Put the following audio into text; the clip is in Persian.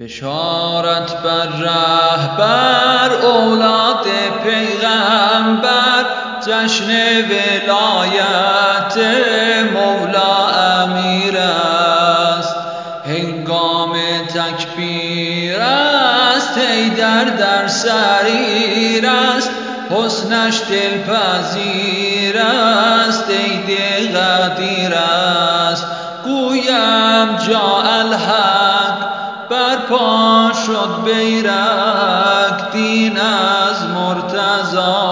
بشارت بر رهبر اولاد پیغمبر، جشن ولایت مولا امیر است. هنگام تکبیر است، حیدر در سریر است. حسنش دلپذیر است، عید غدیر است. گویم جاء الحق، برپا شد بیرق، دین از مرتضی